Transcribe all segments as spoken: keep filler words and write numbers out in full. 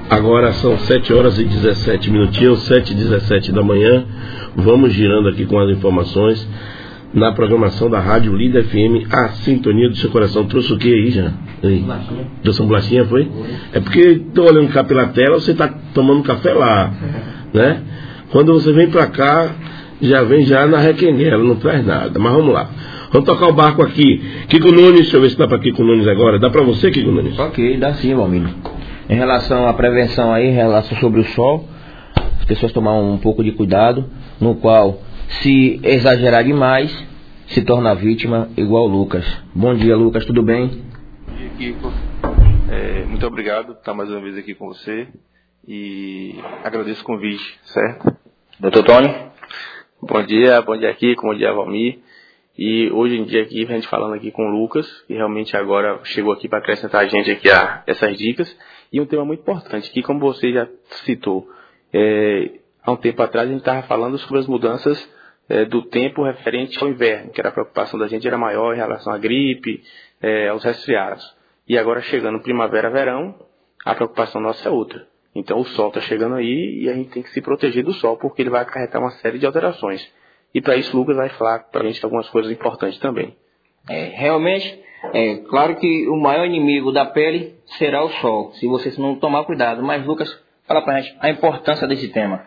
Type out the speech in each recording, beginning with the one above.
Agora são sete horas e dezessete minutinhos, sete e dezessete da manhã. Vamos girando aqui com as informações na programação da Rádio Líder F M, a sintonia do seu coração. Trouxe o que aí já? Bolachinha. Trouxe uma bolachinha, foi? foi? É porque estou olhando cá pela tela, você está tomando café lá, né? Quando você vem para cá, já vem já na requenguela, não traz nada. Mas vamos lá. Vamos tocar o barco aqui. Kiko Nunes, deixa eu ver se dá para Kiko Nunes agora. Dá para você, Kiko Nunes? Ok, dá sim, Valmir. Em relação à prevenção aí, em relação sobre o sol, as pessoas tomam um pouco de cuidado, no qual, se exagerar demais, se torna vítima, igual o Lucas. Bom dia, Lucas, tudo bem? Bom dia, Kiko. É, muito obrigado por estar mais uma vez aqui com você e agradeço o convite, certo? doutor Tony? Bom dia, bom dia, Kiko, bom dia, Valmir. E hoje em dia aqui, a gente falando aqui com o Lucas, que realmente agora chegou aqui para acrescentar a gente aqui a essas dicas. E um tema muito importante, que como você já citou, é, há um tempo atrás a gente estava falando sobre as mudanças é, do tempo referente ao inverno, que era a preocupação da gente era maior em relação à gripe, é, aos resfriados. E agora chegando primavera, verão, a preocupação nossa é outra. Então o sol está chegando aí e a gente tem que se proteger do sol, porque ele vai acarretar uma série de alterações. E para isso o Lucas vai falar para a gente algumas coisas importantes também. É, realmente, é claro que o maior inimigo da pele será o sol, se você não tomar cuidado. Mas, Lucas, fala para a gente a importância desse tema.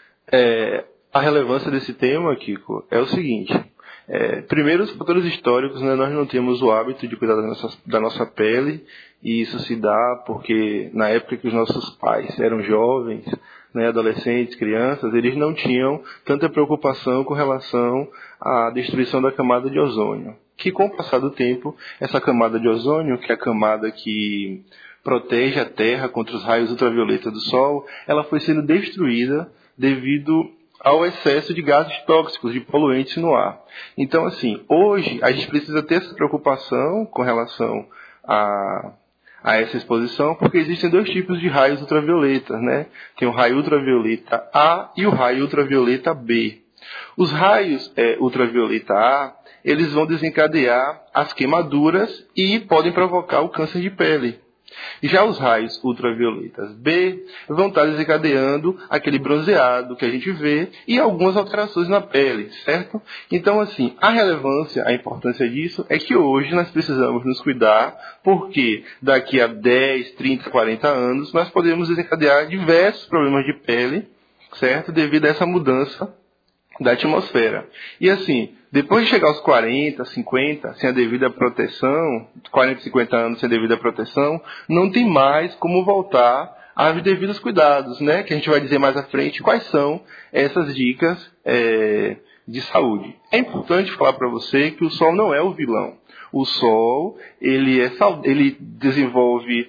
É, a relevância desse tema, Kiko, é o seguinte. É, primeiro, os fatores históricos, né, nós não temos o hábito de cuidar da nossa, da nossa pele, e isso se dá porque na época que os nossos pais eram jovens, né, adolescentes, crianças, eles não tinham tanta preocupação com relação à destruição da camada de ozônio. Que com o passar do tempo, essa camada de ozônio, que é a camada que protege a Terra contra os raios ultravioletas do Sol, ela foi sendo destruída devido ao excesso de gases tóxicos, de poluentes no ar. Então, assim, hoje a gente precisa ter essa preocupação com relação a... a essa exposição, porque existem dois tipos de raios ultravioletas, né? Tem o raio ultravioleta A e o raio ultravioleta B. Os raios é, ultravioleta A, eles vão desencadear as queimaduras e podem provocar o câncer de pele. Já os raios ultravioletas B vão estar desencadeando aquele bronzeado que a gente vê e algumas alterações na pele, certo? Então, assim, a relevância, a importância disso é que hoje nós precisamos nos cuidar, porque daqui a dez, trinta, quarenta anos nós podemos desencadear diversos problemas de pele, certo? Devido a essa mudança da atmosfera. E assim, depois de chegar aos quarenta, cinquenta, sem a devida proteção, quarenta, cinquenta anos sem a devida proteção, não tem mais como voltar aos devidos cuidados, né? Que a gente vai dizer mais à frente quais são essas dicas é, de saúde. É importante falar para você que o sol não é o vilão. O sol, ele, é, ele desenvolve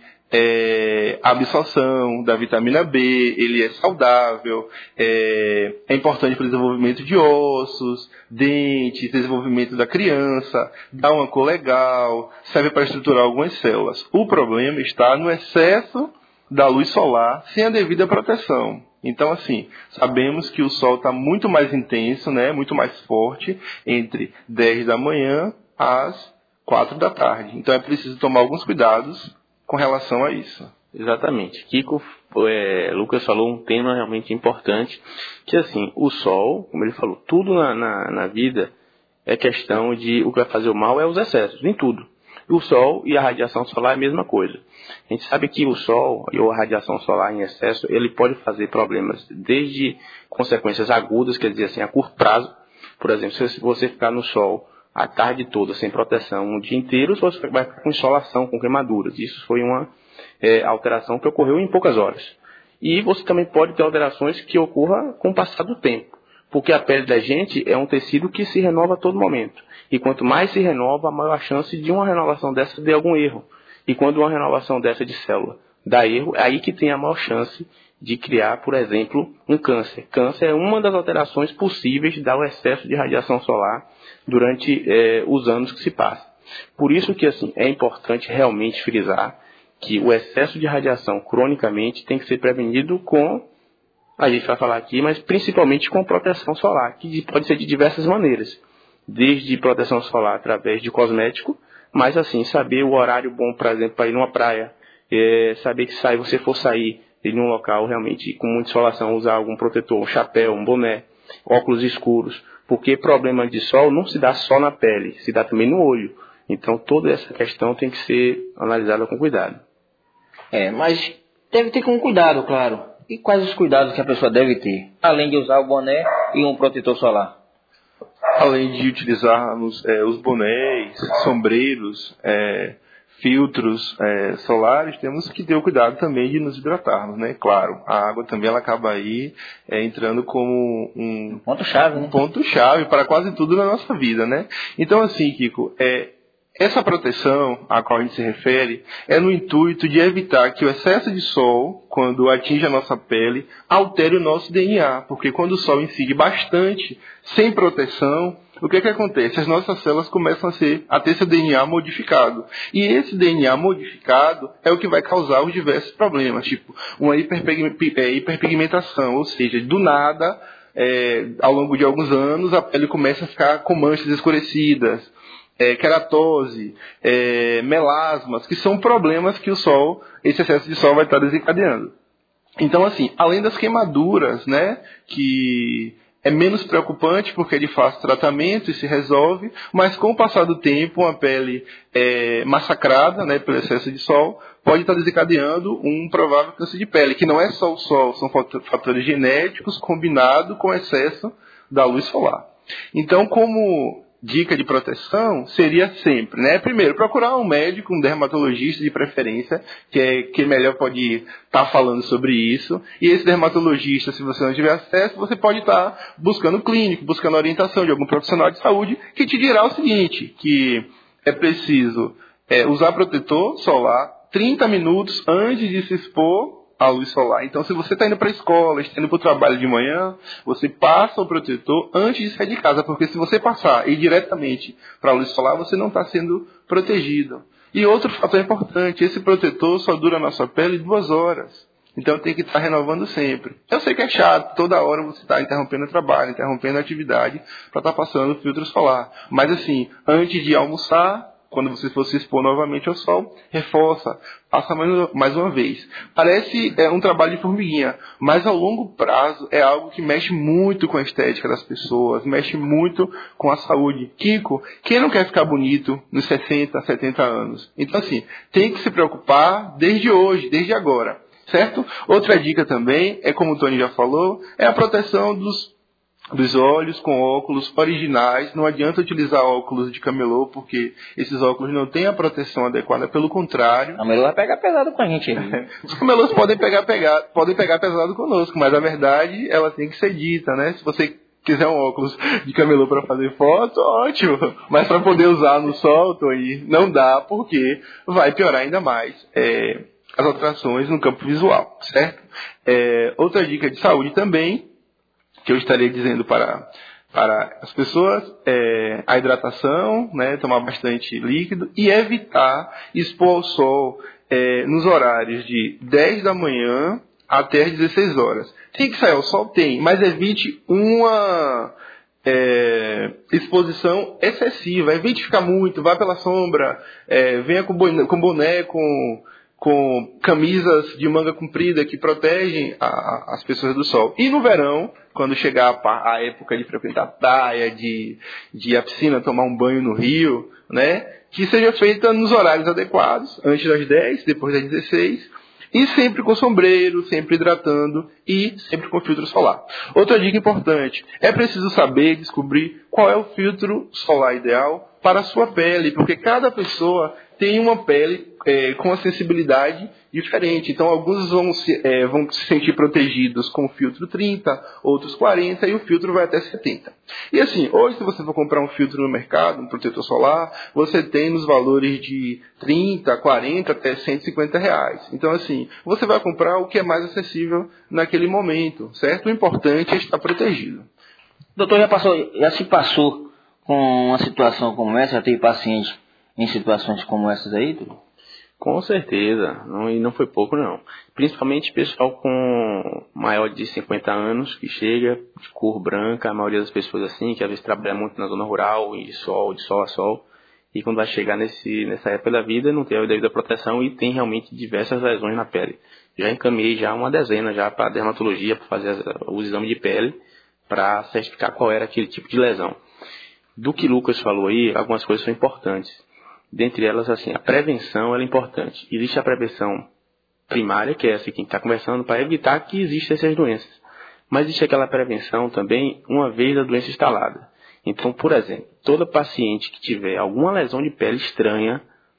É, a absorção da vitamina B, ele é saudável, é, é importante para o desenvolvimento de ossos, dentes, desenvolvimento da criança, dá uma cor legal, serve para estruturar algumas células. O problema está no excesso da luz solar sem a devida proteção. Então, assim, sabemos que o sol está muito mais intenso, né, muito mais forte, entre dez da manhã às quatro da tarde. Então, é preciso tomar alguns cuidados com relação a isso. Exatamente. Kiko, é, Lucas falou um tema realmente importante, que assim, o sol, como ele falou, tudo na, na, na vida é questão de, o que vai fazer o mal é os excessos, em tudo. O sol e a radiação solar é a mesma coisa. A gente sabe que o sol e a radiação solar em excesso, ele pode fazer problemas desde consequências agudas, quer dizer assim, a curto prazo. Por exemplo, se você ficar no sol a tarde toda sem proteção o dia inteiro, você vai ficar com insolação, com queimaduras. Isso foi uma é, alteração que ocorreu em poucas horas. E você também pode ter alterações que ocorram com o passar do tempo, porque a pele da gente é um tecido que se renova a todo momento. E quanto mais se renova, maior a chance de uma renovação dessa ter algum erro. E quando uma renovação dessa de célula dá erro, é aí que tem a maior chance de criar, por exemplo, um câncer. Câncer é uma das alterações possíveis de dar o excesso de radiação solar durante eh, os anos que se passam. Por isso que assim, é importante realmente frisar que o excesso de radiação cronicamente tem que ser prevenido com, a gente vai falar aqui, mas principalmente com proteção solar, que pode ser de diversas maneiras. Desde proteção solar através de cosmético, mas assim, saber o horário bom, por exemplo, para ir numa praia, é, saber que se você for sair em um local realmente com muita insolação, usar algum protetor, um chapéu, um boné, óculos escuros, porque problema de sol não se dá só na pele, se dá também no olho. Então toda essa questão tem que ser analisada com cuidado. É, mas deve ter com cuidado, claro. E quais os cuidados que a pessoa deve ter, além de usar o boné e um protetor solar? Além de utilizarmos é, os bonés, sombreiros, é, filtros é, solares, temos que ter o cuidado também de nos hidratarmos, né? Claro, a água também ela acaba aí é, entrando como um ponto-chave, né? ponto-chave para quase tudo na nossa vida, né? Então, assim, Kiko, é, essa proteção a qual a gente se refere é no intuito de evitar que o excesso de sol, quando atinge a nossa pele, altere o nosso D N A, porque quando o sol incide bastante, sem proteção, o que é que acontece? As nossas células começam a, ser, a ter seu D N A modificado. E esse D N A modificado é o que vai causar os diversos problemas, tipo uma hiperpigmentação, ou seja, do nada, é, ao longo de alguns anos, a pele começa a ficar com manchas escurecidas, é, queratose, é, melasmas, que são problemas que o sol, esse excesso de sol vai estar desencadeando. Então, assim, além das queimaduras, né, que é menos preocupante porque é de fácil tratamento e se resolve, mas com o passar do tempo, uma pele é, massacrada, né, pelo excesso de sol, pode estar desencadeando um provável câncer de pele, que não é só o sol, são fatores genéticos combinados com o excesso da luz solar. Então, como dica de proteção seria sempre, né? Primeiro, procurar um médico, um dermatologista de preferência, que é que melhor pode estar falando sobre isso. E esse dermatologista, se você não tiver acesso, você pode estar buscando clínico, buscando orientação de algum profissional de saúde, que te dirá o seguinte, que é preciso é, usar protetor solar trinta minutos antes de se expor à luz solar. Então, se você está indo para a escola, está indo para o trabalho de manhã, você passa o protetor antes de sair de casa, porque se você passar e ir diretamente para a luz solar, você não está sendo protegido. E outro fator importante, esse protetor só dura na sua pele duas horas. Então, tem que estar renovando sempre. Eu sei que é chato, toda hora você está interrompendo o trabalho, interrompendo a atividade para estar passando o filtro solar. Mas, assim, antes de almoçar, quando você for se expor novamente ao sol, reforça, passa mais uma vez. Parece é, um trabalho de formiguinha, mas ao longo prazo é algo que mexe muito com a estética das pessoas, mexe muito com a saúde. Kiko, quem não quer ficar bonito nos sessenta, setenta anos? Então, assim, tem que se preocupar desde hoje, desde agora, certo? Outra dica também, é como o Tony já falou, é a proteção dos dos olhos com óculos originais. Não adianta utilizar óculos de camelô, porque esses óculos não têm a proteção adequada, pelo contrário. A camelô vai pegar pesado com a gente aí. Os camelôs podem pegar, pegar, podem pegar pesado conosco, mas a verdade, ela tem que ser dita, né? Se você quiser um óculos de camelô para fazer foto, ótimo. Mas para poder usar no sol, aí não dá, porque vai piorar ainda mais é, as alterações no campo visual, certo? É, outra dica de saúde também, que eu estaria dizendo para, para as pessoas, é a hidratação, né, tomar bastante líquido e evitar expor ao sol é, nos horários de dez da manhã até as dezesseis horas. Tem que sair ao sol? Tem, mas evite uma é, exposição excessiva. Evite ficar muito, vá pela sombra, é, venha com boné, com, boné, com com camisas de manga comprida que protegem a, a, as pessoas do sol. E no verão, quando chegar a, a época de frequentar a praia, de, de ir à piscina, tomar um banho no rio, né, que seja feita nos horários adequados, antes das dez, depois das dezesseis, e sempre com sombreiro, sempre hidratando e sempre com filtro solar. Outra dica importante, é preciso saber, descobrir qual é o filtro solar ideal para a sua pele, porque cada pessoa tem uma pele é, com uma sensibilidade diferente. Então, alguns vão se, é, vão se sentir protegidos com o filtro trinta, outros quarenta, e o filtro vai até setenta. E assim, hoje, se você for comprar um filtro no mercado, um protetor solar, você tem nos valores de trinta, quarenta até cento e cinquenta reais. Então, assim, você vai comprar o que é mais acessível naquele momento, certo? O importante é estar protegido. Doutor, já, passou, já se passou com uma situação como essa? Já teve paciente em situações como essas aí, tudo? Com certeza, não, e não foi pouco não. Principalmente pessoal com maior de cinquenta anos que chega de cor branca, a maioria das pessoas assim, que às vezes trabalha muito na zona rural, e sol, de sol a sol, e quando vai chegar nesse, nessa época da vida não tem a devida proteção e tem realmente diversas lesões na pele. Já encaminhei já uma dezena já para a dermatologia, para fazer o exame de pele, para certificar qual era aquele tipo de lesão. Do que Lucas falou aí, algumas coisas são importantes. Dentre elas, assim, a prevenção ela é importante. Existe a prevenção primária, que é essa que a gente está conversando, para evitar que existam essas doenças. Mas existe aquela prevenção também uma vez a doença instalada. Então, por exemplo, toda paciente que tiver alguma lesão de pele estranha,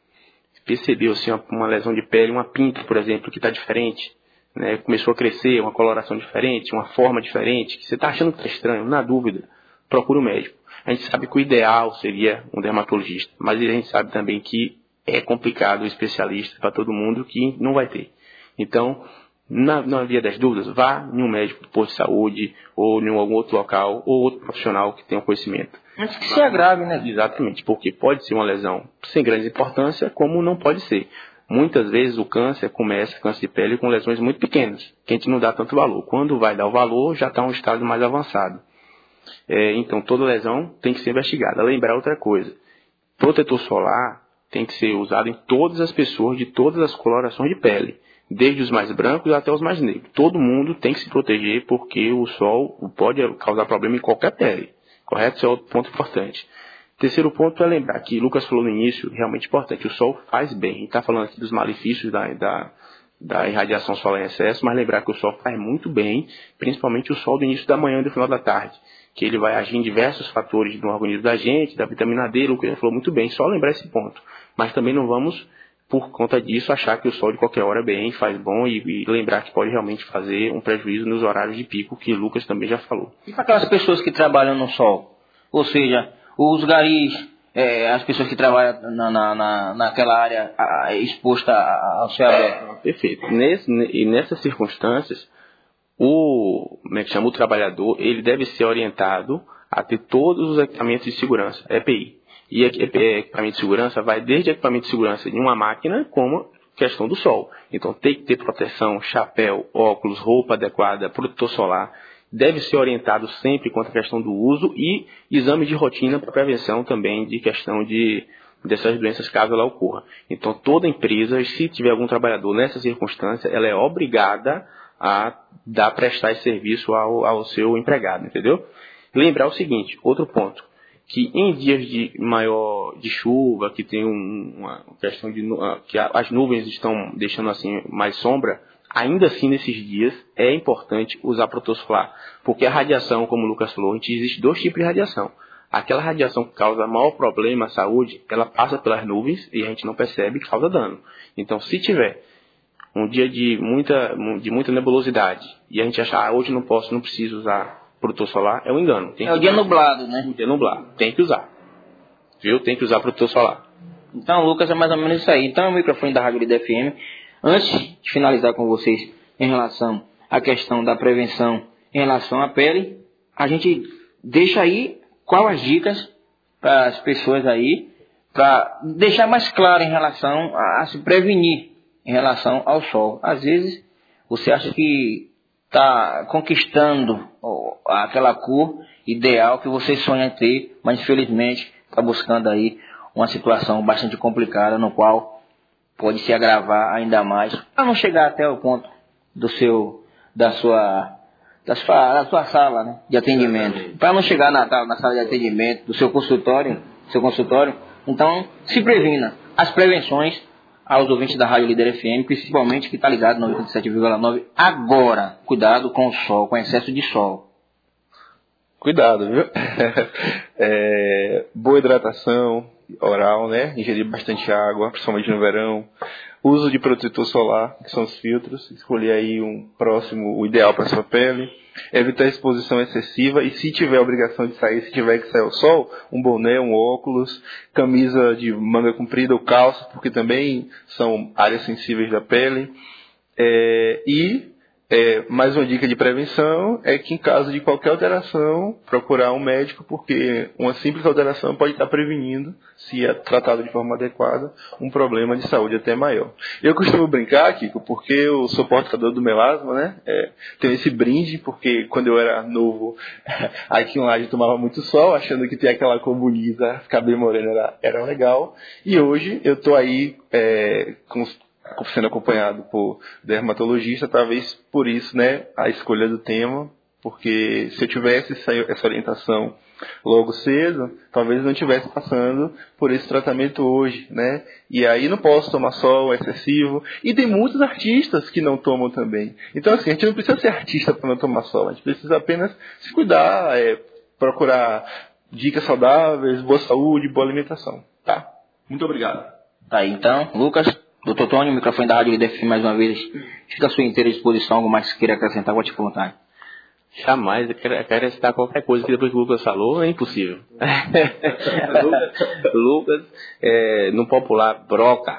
percebeu assim, uma, uma lesão de pele, uma pinta, por exemplo, que está diferente, né, começou a crescer, uma coloração diferente, uma forma diferente, que você está achando que está estranho, na dúvida, procure um médico. A gente sabe que o ideal seria um dermatologista, mas a gente sabe também que é complicado o especialista para todo mundo, que não vai ter. Então, na, na via das dúvidas, vá em um médico do posto de saúde, ou em algum outro local, ou outro profissional que tenha conhecimento. Antes que se agrave, né? Exatamente, porque pode ser uma lesão sem grande importância, como não pode ser. Muitas vezes o câncer começa, câncer de pele, com lesões muito pequenas, que a gente não dá tanto valor. Quando vai dar o valor, já está em um estado mais avançado. É, então, toda lesão tem que ser investigada. Lembrar outra coisa, protetor solar tem que ser usado em todas as pessoas de todas as colorações de pele, desde os mais brancos até os mais negros. Todo mundo tem que se proteger, porque o sol pode causar problema em qualquer pele. Correto? Esse é outro ponto importante. Terceiro ponto é lembrar que Lucas falou no início, realmente importante, o sol faz bem. A gente está falando aqui dos malefícios da, da, da irradiação solar em excesso, mas lembrar que o sol faz muito bem, principalmente o sol do início da manhã e do final da tarde, que ele vai agir em diversos fatores do organismo da gente, da vitamina D, Lucas já falou muito bem, só lembrar esse ponto. Mas também não vamos, por conta disso, achar que o sol de qualquer hora é bem, faz bom, e, e lembrar que pode realmente fazer um prejuízo nos horários de pico, que Lucas também já falou. E para aquelas pessoas que trabalham no sol? Ou seja, os garis, é, as pessoas que trabalham na, na, na, naquela área a, exposta ao céu aberto. Perfeito. Nesse, e nessas circunstâncias, o, como é que chama, o trabalhador ele deve ser orientado a ter todos os equipamentos de segurança, E P I. E equipamento de segurança vai desde equipamento de segurança de uma máquina, como questão do sol. Então tem que ter proteção, chapéu, óculos, roupa adequada, protetor solar. Deve ser orientado sempre quanto à questão do uso e exame de rotina para prevenção também de questão de, dessas doenças caso ela ocorra. Então toda empresa, se tiver algum trabalhador nessa circunstância, ela é obrigada a dar, prestar esse serviço ao, ao seu empregado, entendeu? Lembrar o seguinte, outro ponto, que em dias de maior de chuva, que tem um, uma questão de que as nuvens estão deixando assim mais sombra, ainda assim nesses dias é importante usar protetor solar, porque a radiação, como o Lucas falou, a gente existe dois tipos de radiação. Aquela radiação que causa maior problema à saúde, ela passa pelas nuvens e a gente não percebe que causa dano. Então, se tiver um dia de muita, de muita nebulosidade e a gente achar, ah, hoje não posso, não preciso usar protetor solar, é um engano. Tem é o dia usar. Nublado, né? O dia nublado. Tem que usar. Viu? Tem que usar protetor solar. Então, Lucas, é mais ou menos isso aí. Então, o microfone da Rádio Líder F M. Antes de finalizar com vocês em relação à questão da prevenção em relação à pele, a gente deixa aí quais as dicas para as pessoas aí, para deixar mais claro em relação a, a se prevenir em relação ao sol. Às vezes, você acha que está conquistando ó, aquela cor ideal que você sonha ter, mas infelizmente está buscando aí uma situação bastante complicada, no qual pode se agravar ainda mais, para não chegar até o ponto do seu, da sua, da sua, da sua sala, né, de atendimento, para não chegar na, na sala de atendimento do seu consultório, seu consultório. Então, se previna. As prevenções aos ouvintes da Rádio Líder F M, principalmente que está ligado no noventa e sete vírgula nove agora. Cuidado com o sol, com excesso de sol. Cuidado, viu? É, boa hidratação oral, né? Ingerir bastante água, principalmente no verão. Uso de protetor solar, que são os filtros. Escolher aí um próximo, o ideal para sua pele. Evitar exposição excessiva e, se tiver obrigação de sair, se tiver que sair ao sol, um boné, um óculos, camisa de manga comprida ou calça, porque também são áreas sensíveis da pele. É, e É, mais uma dica de prevenção é que, em caso de qualquer alteração, procurar um médico, porque uma simples alteração pode estar prevenindo, se é tratado de forma adequada, um problema de saúde até maior. Eu costumo brincar, Kiko, porque eu sou portador do melasma, né? É, tenho esse brinde, porque quando eu era novo, aqui em Laje tomava muito sol, achando que ter aquela cor bonita, ficar bem moreno era, era legal. E hoje eu estou aí é, com sendo acompanhado por dermatologista, talvez por isso, né, a escolha do tema, porque se eu tivesse essa orientação logo cedo, talvez não estivesse passando por esse tratamento hoje, né, e aí não posso tomar sol excessivo, e tem muitos artistas que não tomam também. Então, assim, a gente não precisa ser artista para não tomar sol, a gente precisa apenas se cuidar, é, procurar dicas saudáveis, boa saúde, boa alimentação, tá? Muito obrigado. Tá aí, então, Lucas. doutor Tony, o microfone da Rádio Líder F M mais uma vez fica à sua inteira disposição. Algo mais que queira acrescentar, vou te perguntar. Jamais, eu quero acrescentar qualquer coisa que depois que o Lucas falou, é impossível. Lucas, Lucas é, no popular, broca.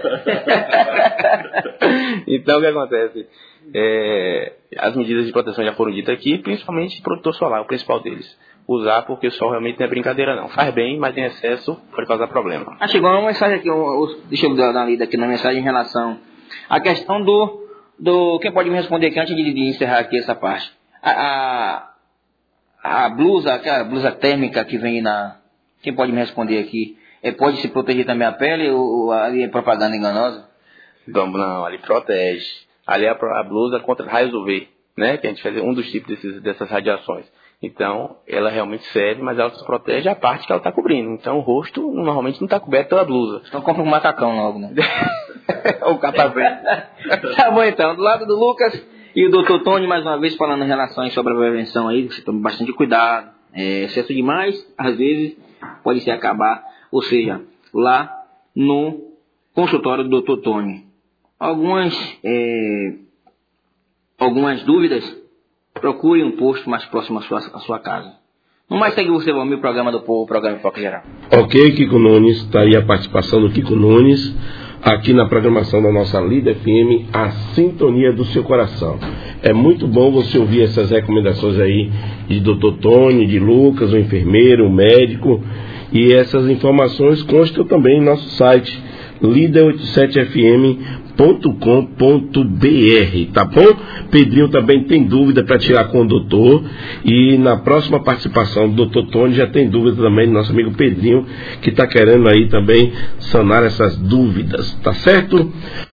Então, o que acontece? É, as medidas de proteção já foram ditas aqui, principalmente protetor solar, o principal deles. Usar, porque o sol realmente não é brincadeira não. Faz bem, mas em excesso pode causar problema. Ah, chegou uma mensagem aqui, um, um, deixa eu dar uma lida aqui na mensagem em relação à questão do, do quem pode me responder aqui antes de, de encerrar aqui essa parte. A, a, a blusa, aquela blusa térmica que vem na... Quem pode me responder aqui? É, pode se proteger também a pele ou, ou ali é propaganda enganosa? Não, não, ali protege. Ali é a, a blusa contra raios U V, né? Que a gente faz um dos tipos desses, dessas radiações. Então, ela realmente serve, mas ela só protege a parte que ela está cobrindo. Então, o rosto normalmente não está coberto pela blusa. Então, compra um macacão logo, né? Ou capacete. Tá bom, então. Do lado do Lucas e o doutor Tony, mais uma vez, falando em relação sobre a prevenção aí, você tome bastante cuidado. É, excesso demais, às vezes, pode se acabar. Ou seja, lá no consultório do doutor Tony. Algumas, é, algumas dúvidas... Procure um posto mais próximo à sua, à sua casa. No mais, segue você, Valmir, o programa do povo, o programa de Foco Geral. Ok, Kiko Nunes, está aí a participação do Kiko Nunes, aqui na programação da nossa Líder F M, a sintonia do seu coração. É muito bom você ouvir essas recomendações aí de doutor Tony, de Lucas, o enfermeiro, o médico, e essas informações constam também em nosso site, líder oitenta e sete F M ponto com ponto b r, tá bom? Pedrinho também tem dúvida para tirar com o doutor, e na próxima participação do doutor Tony já tem dúvida também do nosso amigo Pedrinho, que está querendo aí também sanar essas dúvidas, tá certo?